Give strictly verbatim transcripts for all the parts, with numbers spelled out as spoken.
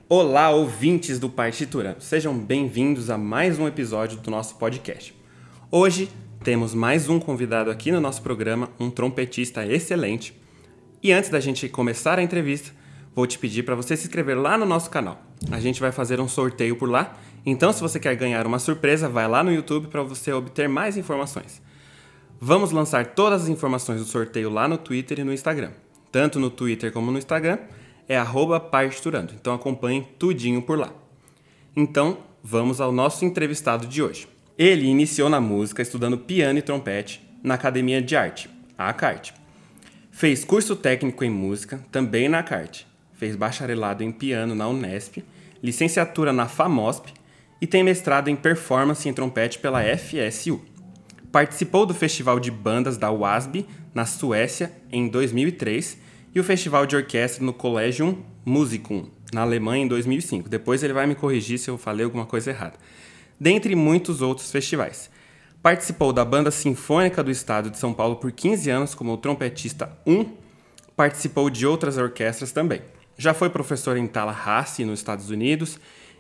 Olá, ouvintes do Partiturando. Sejam bem-vindos a mais um episódio do nosso podcast. Hoje temos mais um convidado aqui no nosso programa, um trompetista excelente. E antes da gente começar a entrevista, vou te pedir para você se inscrever lá no nosso canal. A gente vai fazer um sorteio por lá, então se você quer ganhar uma surpresa, vai lá no YouTube para você obter mais informações. Vamos lançar todas as informações do sorteio lá no Twitter e no Instagram. Tanto no Twitter como no Instagram, é arroba Partiturando. Então acompanhem tudinho por lá. Então, vamos ao nosso entrevistado de hoje. Ele iniciou na música estudando piano e trompete na Academia de Arte, a ACART. Fez curso técnico em música, também na ACART. Fez bacharelado em piano na Unesp, licenciatura na FAMOSP e tem mestrado em performance em trompete pela F S U. Participou do Festival de Bandas da W A S B, na Suécia, em dois mil e três, e o Festival de Orquestra no Collegium Musicum, na Alemanha, em dois mil e cinco. Depois ele vai me corrigir se eu falei alguma coisa errada. Dentre muitos outros festivais. Participou da Banda Sinfônica do Estado de São Paulo por quinze anos como trompetista um. Participou de outras orquestras também. Já foi professor em Tallahassee, nos Estados Unidos,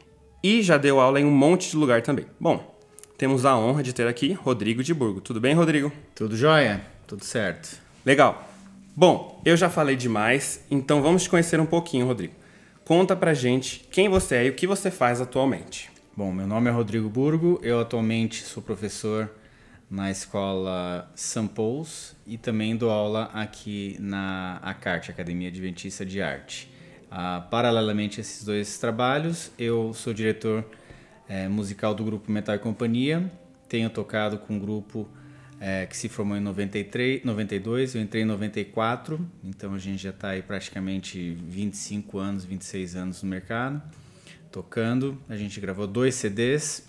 e já deu aula em um monte de lugar também. Bom, temos a honra de ter aqui Rodrigo de Burgo. Tudo bem, Rodrigo? Tudo jóia, tudo certo. Legal. Bom, eu já falei demais, então vamos te conhecer um pouquinho, Rodrigo. Conta pra gente quem você é e o que você faz atualmente. Bom, meu nome é Rodrigo Burgo, eu atualmente sou professor na escola Saint Paul's e também dou aula aqui na ACART, Academia Adventista de Arte. Ah, paralelamente a esses dois trabalhos, eu sou diretor é, musical do grupo Metal e Companhia, tenho tocado com um grupo É, que se formou em noventa e três, noventa e dois, eu entrei em noventa e quatro, então a gente já está aí praticamente vinte e cinco anos, vinte e seis anos no mercado, tocando. A gente gravou dois C Ds,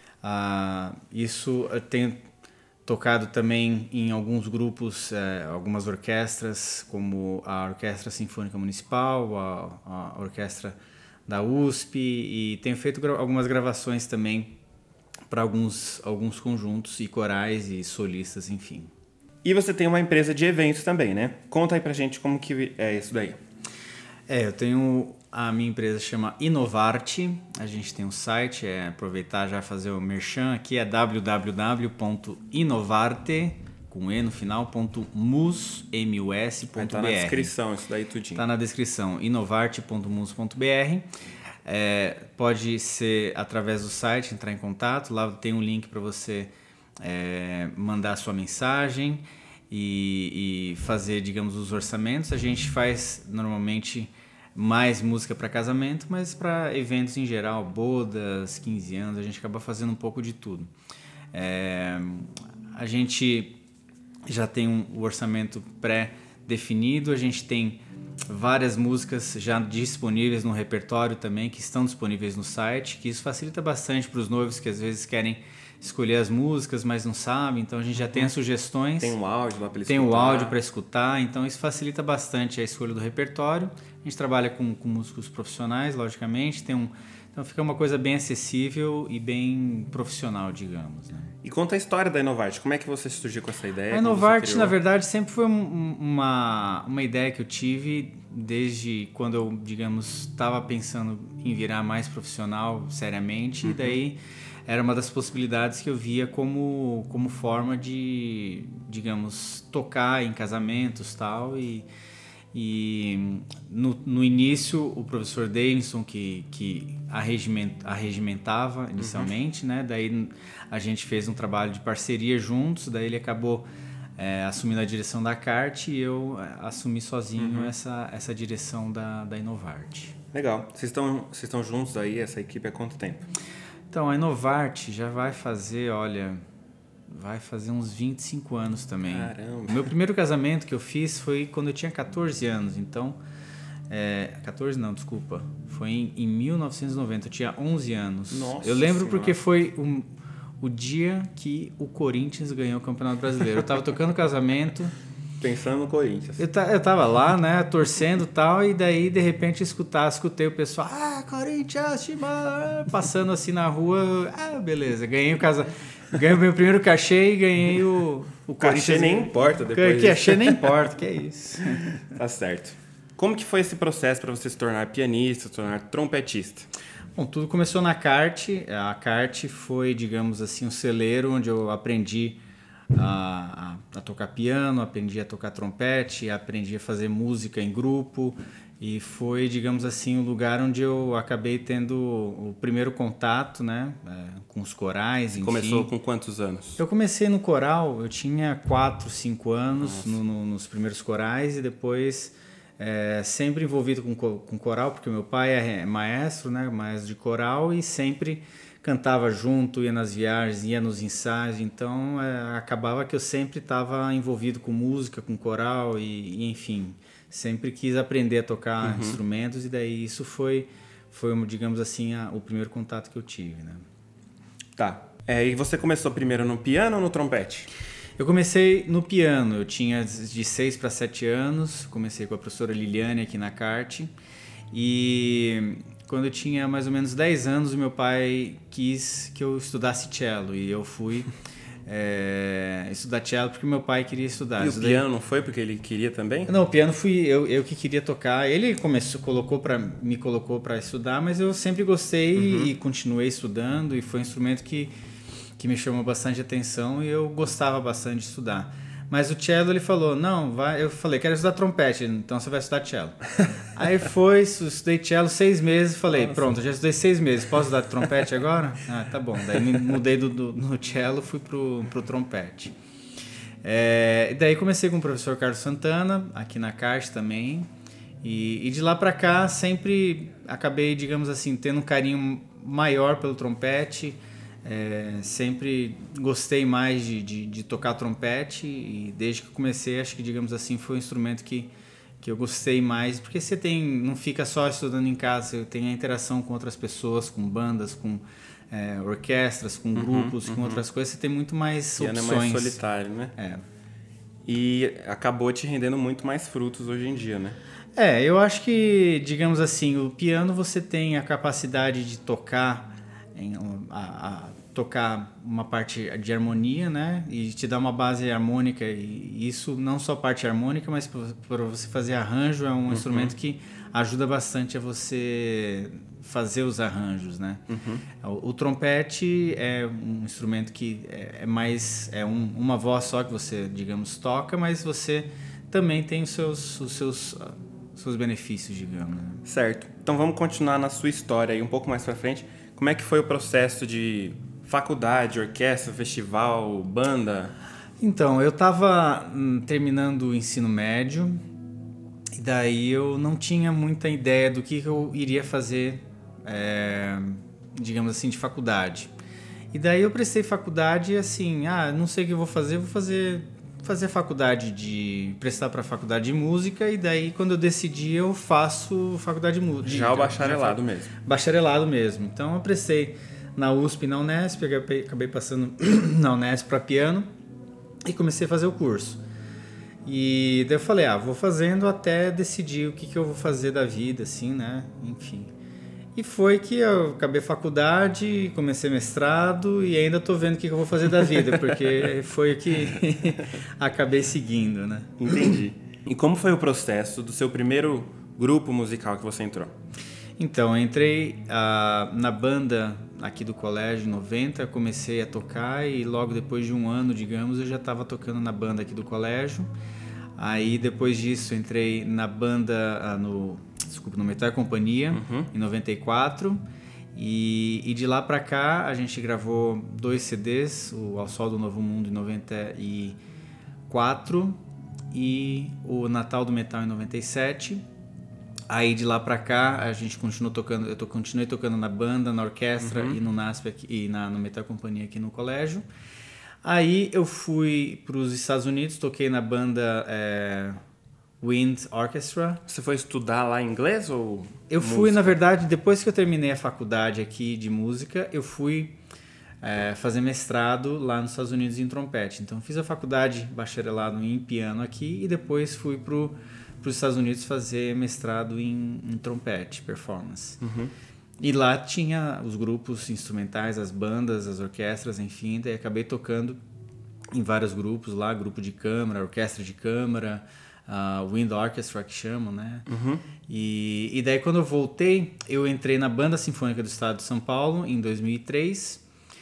ah, isso eu tenho tocado também em alguns grupos, é, algumas orquestras, como a Orquestra Sinfônica Municipal, a, a Orquestra da U S P, e tenho feito gra- algumas gravações também para alguns, alguns conjuntos e corais e solistas, enfim. E você tem uma empresa de eventos também, né? Conta aí pra gente como que é isso daí. É, eu tenho... A minha empresa chama Inovarte, a gente tem um site, é aproveitar já fazer o merchan aqui, é w w w ponto inovarte, com E no final, ponto mus, M U S, ponto tá B R. na descrição isso daí tudinho. Tá na descrição, inovarte ponto mus ponto b r. É, pode ser através do site, entrar em contato, lá tem um link para você é, mandar a sua mensagem e, e fazer, digamos, os orçamentos. A gente faz normalmente mais música para casamento, mas para eventos em geral, bodas, quinze anos, a gente acaba fazendo um pouco de tudo. É, a gente já tem um, um orçamento pré-definido, a gente tem várias músicas já disponíveis no repertório também, que estão disponíveis no site, que isso facilita bastante para os noivos que às vezes querem escolher as músicas, mas não sabem, então a gente já tem as sugestões. Tem um áudio lá para eles Tem escutar. o áudio para escutar, então isso facilita bastante a escolha do repertório. A gente trabalha com, com músicos profissionais, logicamente, tem um, então fica uma coisa bem acessível e bem profissional, digamos, né? E conta a história da Inovarte, como é que você surgiu com essa ideia? A Inovarte, na verdade, sempre foi um, uma, uma ideia que eu tive desde quando eu, digamos, estava pensando em virar mais profissional, seriamente, uhum. E daí era uma das possibilidades que eu via como, como forma de, digamos, tocar em casamentos e tal, e... E no, no início, o professor Davidson, que, que arregiment, arregimentava inicialmente, uhum. Né? Daí a gente fez um trabalho de parceria juntos, daí ele acabou é, assumindo a direção da ACART e eu assumi sozinho uhum. essa, essa direção da, da Inovarte. Legal. Vocês estão, vocês estão juntos aí, essa equipe, há quanto tempo? Então, a Inovarte já vai fazer, olha... Vai fazer uns vinte e cinco anos também. Caramba. O meu primeiro casamento que eu fiz foi quando eu tinha catorze anos. Então, é, catorze não, desculpa. Foi em, em mil novecentos e noventa, eu tinha onze anos. Nossa eu lembro senhora. Porque foi um, o dia que o Corinthians ganhou o Campeonato Brasileiro. Eu tava tocando casamento... Pensando no Corinthians. Eu, eu tava lá, né, torcendo e tal, e daí, de repente, escutar, escutei o pessoal, ah, Corinthians, Chima, passando assim na rua, ah, beleza, ganhei o casa, ganhei o meu primeiro cachê e ganhei o, o Cachê nem importa depois. Que cachê nem importa, que é isso. Tá certo. Como que foi esse processo para você se tornar pianista, se tornar trompetista? Bom, tudo começou na CART. A CART foi, digamos assim, um celeiro onde eu aprendi a, a, a tocar piano, aprendi a tocar trompete, aprendi a fazer música em grupo e foi, digamos assim, o lugar onde eu acabei tendo o primeiro contato, né, é, com os corais. Você enfim. começou com quantos anos? Eu comecei no coral, eu tinha quatro, cinco anos no, no, nos primeiros corais e depois é, sempre envolvido com, com coral, porque meu pai é maestro, né, maestro de coral e sempre cantava junto, ia nas viagens, ia nos ensaios, então é, acabava que eu sempre estava envolvido com música, com coral e, e enfim, sempre quis aprender a tocar uhum. instrumentos e daí isso foi, foi digamos assim, a, o primeiro contato que eu tive, né? Tá. É, e você começou primeiro no piano ou no trompete? Eu comecei no piano, eu tinha de seis para sete anos, comecei com a professora Liliane aqui na CART e quando eu tinha mais ou menos dez anos, o meu pai quis que eu estudasse cello e eu fui é, estudar cello porque meu pai queria estudar. E eu o estudei... piano não foi porque ele queria também? Não, o piano fui eu, eu que queria tocar. Ele começou, colocou para me colocou para estudar, mas eu sempre gostei uhum. e continuei estudando e foi um instrumento que que me chamou bastante atenção e eu gostava bastante de estudar. Mas o cello, ele falou, não, vai... Eu falei, quero estudar trompete, então você vai estudar cello. Aí foi, estudei cello seis meses, falei, Nossa. pronto, já estudei seis meses, posso estudar trompete agora? Ah, tá bom. Daí me mudei do, do, do cello, fui pro, pro trompete. É, e daí comecei com o professor Carlos Santana, aqui na CART também. E, e de lá pra cá, sempre acabei, digamos assim, tendo um carinho maior pelo trompete. É, sempre gostei mais de, de, de tocar trompete e desde que comecei, acho que, digamos assim, foi um instrumento que, que eu gostei mais, porque você tem, não fica só estudando em casa, você tem a interação com outras pessoas, com bandas, com é, orquestras, com grupos, uhum, com uhum. outras coisas, você tem muito mais piano opções. É mais solitário, né? É. E acabou te rendendo muito mais frutos hoje em dia, né? É, eu acho que, digamos assim, o piano você tem a capacidade de tocar Em, a, a tocar uma parte de harmonia, né? E te dá uma base harmônica e isso não só parte harmônica, mas para você fazer arranjo é um uhum. instrumento que ajuda bastante a você fazer os arranjos, né? Uhum. O, o trompete é um instrumento que é, é mais é um, uma voz só que você, digamos, toca, mas você também tem os seus os seus seus benefícios, digamos. Né? Certo. Então vamos continuar na sua história aí um pouco mais para frente. Como é que foi o processo de faculdade, orquestra, festival, banda? Então, eu estava hum, terminando o ensino médio e daí eu não tinha muita ideia do que eu iria fazer, é, digamos assim, de faculdade. E daí eu prestei faculdade e assim, ah, não sei o que eu vou fazer, vou fazer, fazer faculdade de... prestar para a faculdade de música e daí quando eu decidi eu faço faculdade de música. Já o bacharelado já, mesmo? Bacharelado mesmo. Então eu prestei na U S P e na Unesp, acabei passando na Unesp para piano e comecei a fazer o curso. E daí eu falei, ah, vou fazendo até decidir o que, que eu vou fazer da vida, assim, né? Enfim. E foi que eu acabei faculdade, comecei mestrado e ainda tô vendo o que, que eu vou fazer da vida, porque foi o que acabei seguindo, né? Entendi. E como foi o processo do seu primeiro grupo musical que você entrou? Então, eu entrei uh, na banda aqui do colégio em noventa, comecei a tocar e logo depois de um ano, digamos, eu já estava tocando na banda aqui do colégio. Aí depois disso entrei na banda, uh, no, desculpa, no Metal Companhia, uhum. em noventa e quatro. E, e de lá pra cá a gente gravou dois C Ds, o Ao Sol do Novo Mundo em noventa e quatro e o Natal do Metal em noventa e sete. Aí de lá pra cá a gente continuou tocando, eu to, continuei tocando na banda, na orquestra uhum. e no NASP aqui, e na, no Metal Companhia aqui no colégio. Aí eu fui para os Estados Unidos, toquei na banda é, Wind Orchestra. Você foi estudar lá inglês ou Eu música? Fui, na verdade, depois que eu terminei a faculdade aqui de música, eu fui é, fazer mestrado lá nos Estados Unidos em trompete. Então fiz a faculdade bacharelado em piano aqui e depois fui para os Estados Unidos fazer mestrado em, em trompete, performance. Uhum. E lá tinha os grupos instrumentais, as bandas, as orquestras, enfim. Daí acabei tocando em vários grupos lá, grupo de câmara, orquestra de câmara, uh, Wind Orchestra, que chamam, né? Uhum. E, e daí, quando eu voltei, eu entrei na Banda Sinfônica do Estado de São Paulo, em dois mil e três,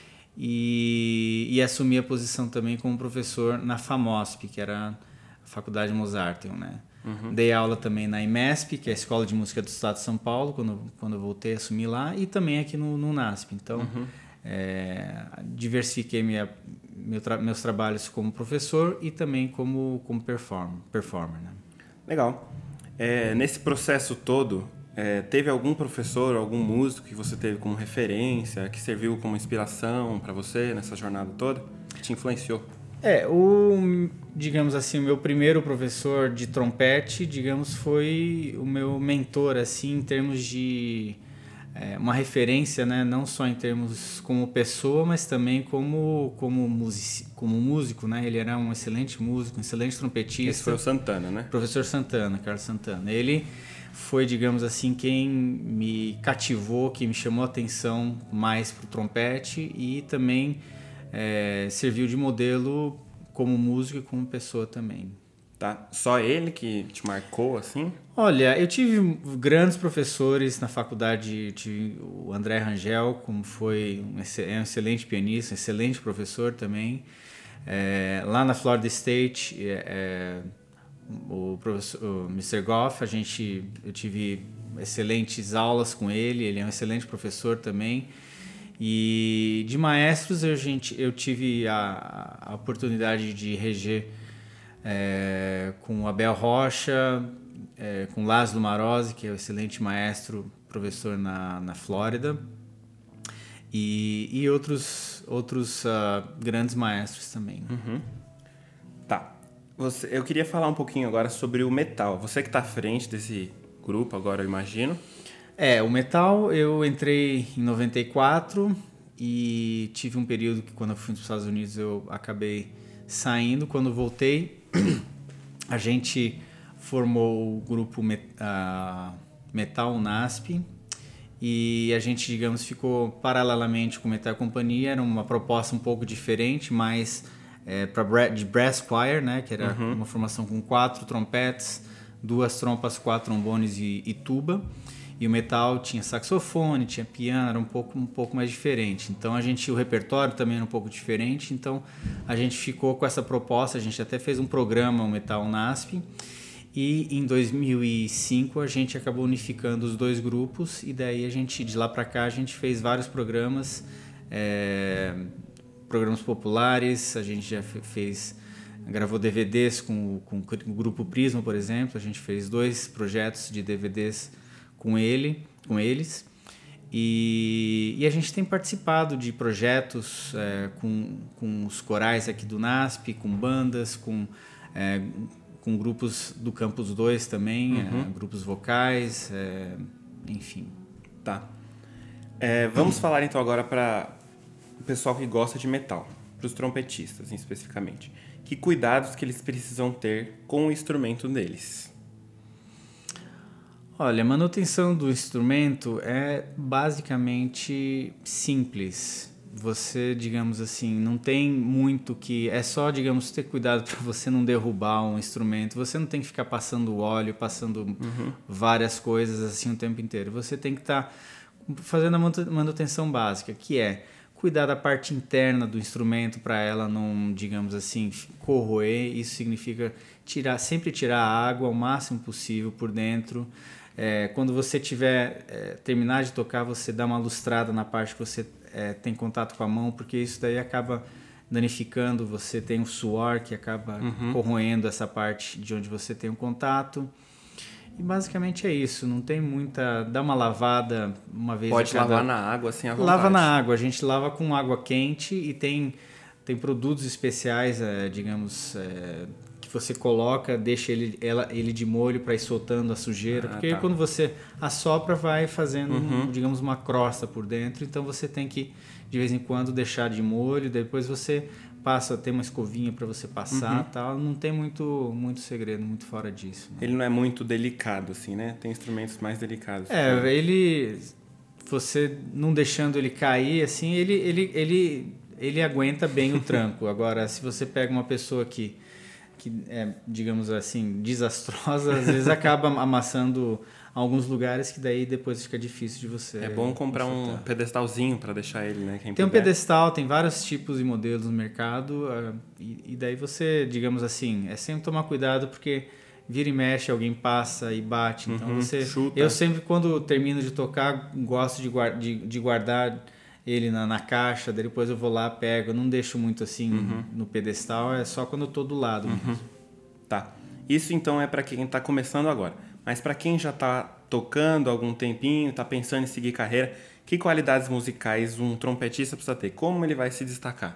e, e assumi a posição também como professor na FAMOSP, que era a Faculdade Mozarteum, né? Uhum. Dei aula também na IMESP, que é a Escola de Música do Estado de São Paulo, quando, quando eu voltei, assumi lá, e também aqui no, no NASP. Então, uhum. é, diversifiquei minha, meu tra- meus trabalhos como professor e também como, como performer, performer, né? Legal. É, nesse processo todo, é, teve algum professor, algum músico que você teve como referência, que serviu como inspiração para você nessa jornada toda, que te influenciou? É, o, digamos assim, o meu primeiro professor de trompete, digamos, foi o meu mentor, assim, em termos de é, uma referência, né, não só em termos como pessoa, mas também como como, music, como músico, né? Ele era um excelente músico, um excelente trompetista. Esse foi o Santana, né? Professor Santana, Carlos Santana. Ele foi, digamos assim, quem me cativou, que me chamou a atenção mais para o trompete e também é, serviu de modelo como músico e como pessoa também. Tá. Só ele que te marcou, assim? Olha, eu tive grandes professores na faculdade, tive o André Rangel, como foi um, é um excelente pianista, um excelente professor também. É, lá na Florida State, é, é, o professor o mister Goff, a gente, eu tive excelentes aulas com ele, ele é um excelente professor também. E de maestros eu, gente, eu tive a, a oportunidade de reger é, com o Abel Rocha, é, com Laszlo Marozzi, que é um excelente maestro, professor na, na Flórida, e, e outros, outros uh, grandes maestros também. Uhum. Tá. Você, eu queria falar um pouquinho agora sobre o metal. Você que está à frente desse grupo agora, eu imagino. É, o metal eu entrei em noventa e quatro e tive um período que quando eu fui para os Estados Unidos eu acabei saindo. Quando voltei, a gente formou o grupo uh, Metal NASP e a gente, digamos, ficou paralelamente com o Metal Companhia. Era uma proposta um pouco diferente, mas é, pra, de brass choir, né, que era uhum. uma formação com quatro trompetes, duas trompas, quatro trombones e, e tuba. E o metal tinha saxofone, tinha piano, era um pouco, um pouco mais diferente. Então a gente, o repertório também era um pouco diferente. Então a gente ficou com essa proposta, a gente até fez um programa, o Metal NASP. E em dois mil e cinco a gente acabou unificando os dois grupos e daí a gente, de lá para cá, a gente fez vários programas, é, programas populares, a gente já fez, gravou D V Ds com, com o Grupo Prisma, por exemplo, a gente fez dois projetos de D V Ds com ele, com eles, e, e a gente tem participado de projetos é, com, com os corais aqui do NASP, com bandas, com, é, com grupos do Campus dois também, uhum. é, grupos vocais, é, enfim. Tá. É, vamos falar então agora para o pessoal que gosta de metal, para os trompetistas especificamente. Que cuidados que eles precisam ter com o instrumento deles? Olha, a manutenção do instrumento é basicamente simples. Você, digamos assim, não tem muito que... É só, digamos, ter cuidado para você não derrubar um instrumento. Você não tem que ficar passando óleo, passando uhum. várias coisas assim o tempo inteiro. Você tem que estar tá fazendo a manutenção básica, que é cuidar da parte interna do instrumento para ela não, digamos assim, corroer. Isso significa tirar, sempre tirar a água o máximo possível por dentro. É, quando você tiver é, terminar de tocar, você dá uma lustrada na parte que você é, tem contato com a mão, porque isso daí acaba danificando, você tem o suor que acaba uhum. corroendo essa parte de onde você tem o contato. E basicamente é isso, não tem muita... Dá uma lavada uma vez Pode a cada... lavar na água assim à vontade. Lava na água, a gente lava com água quente e tem, tem produtos especiais, é, digamos... É, você coloca, deixa ele, ela, ele de molho para ir soltando a sujeira, ah, porque tá. quando você assopra vai fazendo, uhum. um, digamos, uma crosta por dentro, então você tem que, de vez em quando, deixar de molho, depois você passa, tem uma escovinha para você passar, uhum. tal, não tem muito, muito segredo, muito fora disso. Né? Ele não é muito delicado, assim, né? Tem instrumentos mais delicados. É, pra... ele, você não deixando ele cair, assim, ele, ele, ele, ele aguenta bem o tranco. Agora, se você pega uma pessoa que que é, digamos assim, desastrosa, às vezes acaba amassando alguns lugares que daí depois fica difícil de você É bom comprar consertar. um pedestalzinho para deixar ele, né? Quem Tem um puder. pedestal, tem vários tipos e modelos no mercado, uh, e, e daí você, digamos assim, é sempre tomar cuidado porque vira e mexe, alguém passa e bate, então Uhum, você... chuta. Eu sempre, quando termino de tocar, gosto de, guarda, de, de guardar ele na, na caixa, daí depois eu vou lá, pego, eu não deixo muito assim uhum. no pedestal, é só quando eu tô do lado uhum. mesmo. Tá. Isso então é para quem está começando agora. Mas para quem já está tocando há algum tempinho, está pensando em seguir carreira, que qualidades musicais um trompetista precisa ter? Como ele vai se destacar?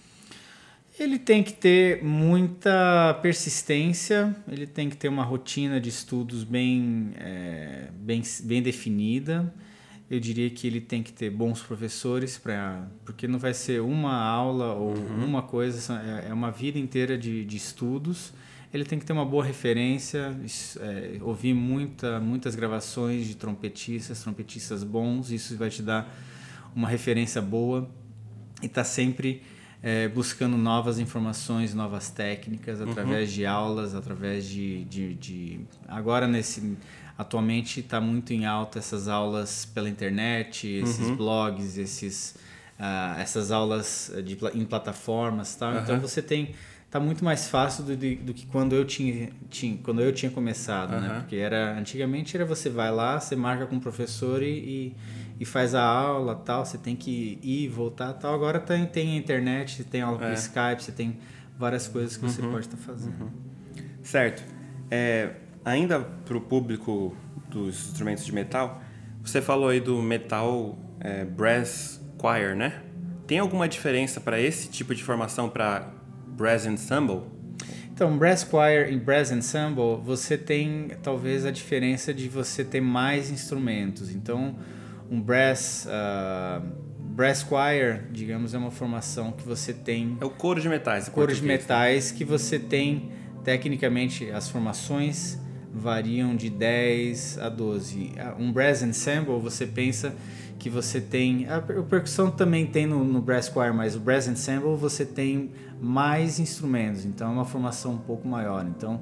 Ele tem que ter muita persistência, ele tem que ter uma rotina de estudos bem, é, bem, bem definida. Eu diria que ele tem que ter bons professores, pra, porque não vai ser uma aula ou uhum. uma coisa, é uma vida inteira de, de estudos. Ele tem que ter uma boa referência, é, ouvir muita, muitas gravações de trompetistas, trompetistas bons, isso vai te dar uma referência boa e tá sempre... É, buscando novas informações, novas técnicas, através uhum. de aulas, através de, de, de... Agora, nesse, atualmente, está muito em alta essas aulas pela internet, esses uhum. blogs, esses, uh, essas aulas de, em plataformas. Tal. Uhum. Então, você tem... Está muito mais fácil do, do, do que quando eu tinha, tinha, quando eu tinha começado, uhum. né? Porque era, antigamente era você vai lá, você marca com o professor e, e, e faz a aula, tal. Você tem que ir e voltar, tal. Agora tem, tem a internet, você tem aula é. por Skype, você tem várias coisas que uhum. você pode estar fazendo. Uhum. Certo. É, ainda para o público dos instrumentos de metal, você falou aí do metal é, brass choir, né? Tem alguma diferença para esse tipo de formação para brass ensemble? Então, brass choir e brass ensemble, você tem talvez a diferença de você ter mais instrumentos. Então, um brass uh, brass choir, digamos, é uma formação que você tem... É o coro de metais. Coro de metais, né? Que você tem, tecnicamente, as formações variam de dez a doze. Um brass ensemble, você pensa que você tem... A percussão também tem no, no brass choir, mas o brass ensemble você tem mais instrumentos, então é uma formação um pouco maior. Então,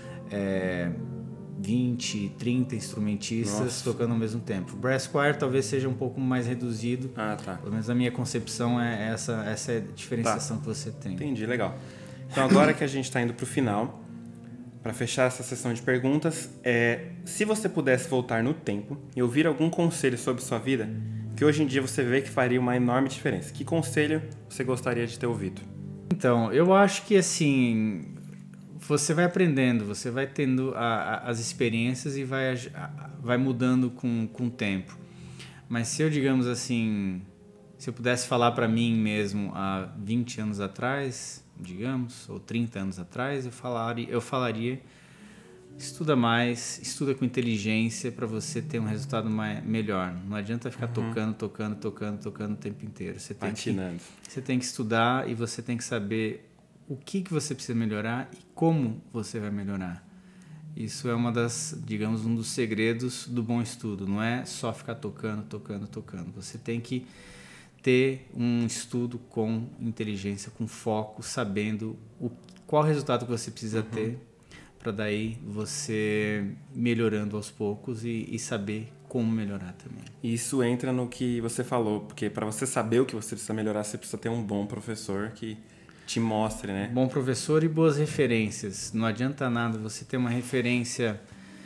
é, vinte, trinta instrumentistas Nossa. tocando ao mesmo tempo. O brass choir talvez seja um pouco mais reduzido. Ah, tá. Pelo menos a minha concepção é essa, essa é a diferenciação tá. que você tem. Entendi, legal. Então, agora que a gente está indo para o final, para fechar essa sessão de perguntas, é, se você pudesse voltar no tempo e ouvir algum conselho sobre sua vida, que hoje em dia você vê que faria uma enorme diferença, que conselho você gostaria de ter ouvido? Então, eu acho que assim, você vai aprendendo, você vai tendo a, a, as experiências e vai, a, vai mudando com, com o tempo. Mas se eu, digamos assim, se eu pudesse falar para mim mesmo há vinte anos atrás, digamos, ou trinta anos atrás, eu falaria, eu falaria estuda mais, estuda com inteligência para você ter um resultado mais, melhor. Não adianta ficar uhum. tocando, tocando, tocando, tocando o tempo inteiro. Você tem, que, você tem que estudar e você tem que saber o que, que você precisa melhorar e como você vai melhorar. Isso é uma das, digamos, um dos segredos do bom estudo. Não é só ficar tocando, tocando, tocando. Você tem que ter um estudo com inteligência, com foco, sabendo o, qual resultado que você precisa uhum. ter, para daí você melhorando aos poucos e, e saber como melhorar também. Isso entra no que você falou, porque para você saber o que você precisa melhorar, você precisa ter um bom professor que te mostre, né? Bom professor e boas referências. Não adianta nada você ter uma referência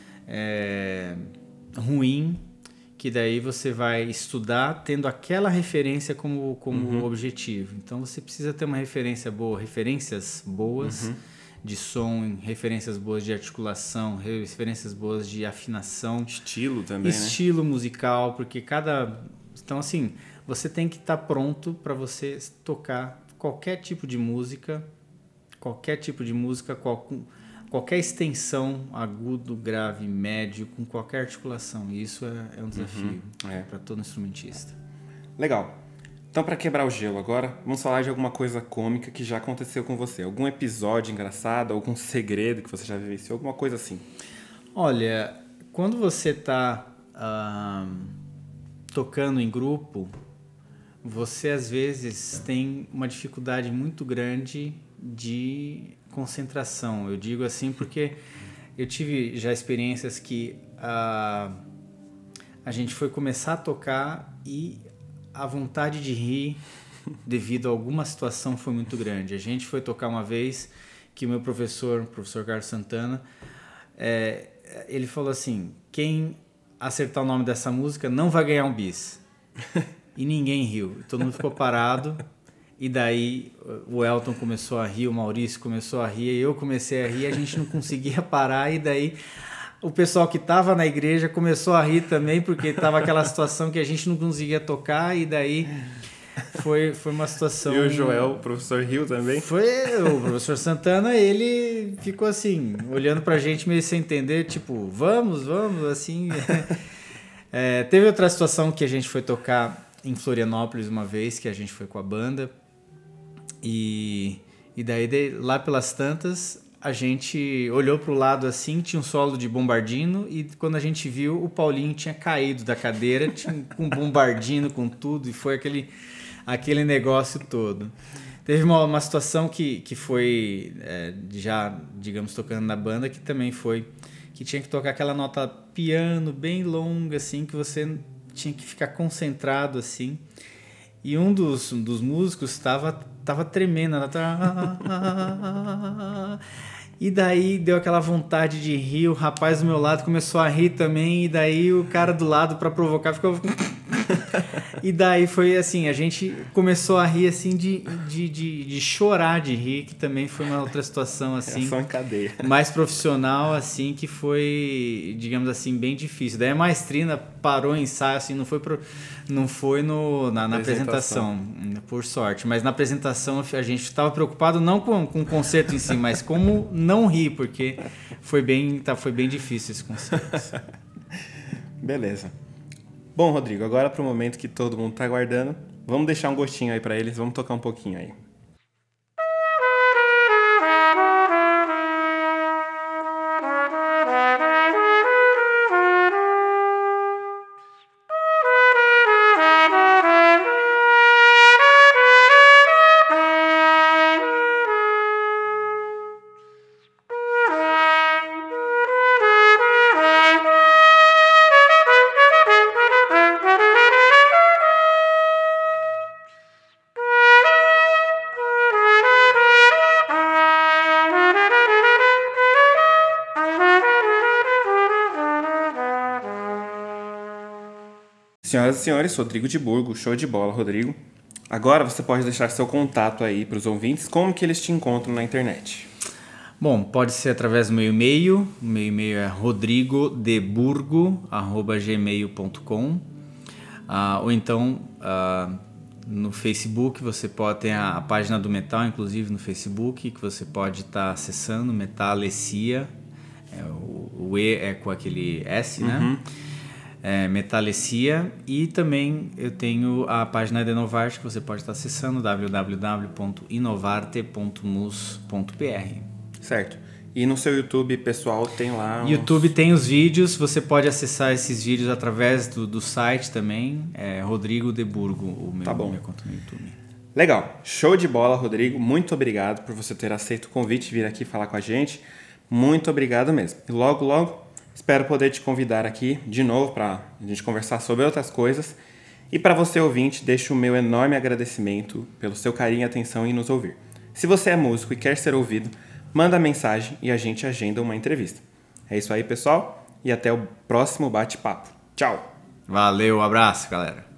é, ruim, que daí você vai estudar tendo aquela referência como, como uhum. objetivo. Então você precisa ter uma referência boa, referências boas, uhum. de som, referências boas de articulação, referências boas de afinação. Estilo também, Estilo né? musical, porque cada... Então, assim, você tem que estar pronto para você tocar qualquer tipo de música, qualquer tipo de música, qual, qualquer extensão, agudo, grave, médio, com qualquer articulação. E isso é, é um desafio uhum. é. para todo instrumentista. Legal. Então, para quebrar o gelo agora, vamos falar de alguma coisa cômica que já aconteceu com você. Algum episódio engraçado, algum segredo que você já vivenciou, alguma coisa assim. Olha, quando você está uh, tocando em grupo, você às vezes tem uma dificuldade muito grande de concentração. Eu digo assim porque eu tive já experiências que a, a gente foi começar a tocar e a vontade de rir devido a alguma situação foi muito grande. A gente foi tocar uma vez que o meu professor, o professor Carlos Santana, é, ele falou assim, quem acertar o nome dessa música não vai ganhar um bis. E ninguém riu. Todo mundo ficou parado. E daí o Elton começou a rir, o Maurício começou a rir, eu comecei a rir, a gente não conseguia parar. E daí o pessoal que estava na igreja começou a rir também, porque estava aquela situação que a gente não conseguia tocar. E daí foi, foi uma situação... E o Joel, o professor riu também? Foi o professor Santana, ele ficou assim, olhando pra gente meio sem entender, tipo, vamos, vamos, assim... É, teve outra situação que a gente foi tocar em Florianópolis uma vez, que a gente foi com a banda, e, e daí de, lá pelas tantas a gente olhou pro lado assim, tinha um solo de bombardino, e quando a gente viu, o Paulinho tinha caído da cadeira, tinha, com bombardino, com tudo, e foi aquele, aquele negócio todo. Teve uma, uma situação que, que foi, é, já, digamos, tocando na banda, que também foi, que tinha que tocar aquela nota piano bem longa, assim, que você tinha que ficar concentrado, assim, e um dos, um dos músicos estava tava tremendo, ela tava... E daí deu aquela vontade de rir, o rapaz do meu lado começou a rir também, e daí o cara do lado, para provocar, ficou... E daí foi assim, a gente começou a rir assim de, de, de, de chorar de rir, que também foi uma outra situação assim, reação em cadeia, mais profissional, assim, que foi, digamos assim, bem difícil. Daí a maestrina parou o ensaio, assim, não foi, pro, não foi no, na, na apresentação. apresentação, por sorte, mas na apresentação a gente estava preocupado não com, com o concerto em si, mas como não rir, porque foi bem, tá, foi bem difícil esse concerto. Beleza. Bom, Rodrigo, agora para o momento que todo mundo está aguardando, vamos deixar um gostinho aí para eles, vamos tocar um pouquinho aí. Senhoras e senhores, Rodrigo de Burgo, show de bola, Rodrigo. Agora você pode deixar seu contato aí para os ouvintes, como que eles te encontram na internet? Bom, pode ser através do meu e-mail, o meu e-mail é rodrigodeburgo arroba gmail ponto com, ah, ou então ah, no Facebook você pode ter a, a página do Metal, inclusive no Facebook, que você pode estar tá acessando, Metalecia, é, o, o E é com aquele S, né? Uhum. É, Metalecia, e também eu tenho a página da Inovarte que você pode estar acessando, w w w ponto inovarte ponto mus ponto b r. Certo. E no seu YouTube, pessoal, tem lá uns... YouTube tem os vídeos, você pode acessar esses vídeos através do, do site também, é Rodrigo de Burgo, o meu, tá bom. minha conta no YouTube. Legal. Show de bola, Rodrigo. Muito obrigado por você ter aceito o convite e vir aqui falar com a gente. Muito obrigado mesmo. E logo, logo... espero poder te convidar aqui de novo para a gente conversar sobre outras coisas. E para você ouvinte, deixo o meu enorme agradecimento pelo seu carinho e atenção em nos ouvir. Se você é músico e quer ser ouvido, manda mensagem e a gente agenda uma entrevista. É isso aí, pessoal, e até o próximo bate-papo. Tchau! Valeu, abraço, galera!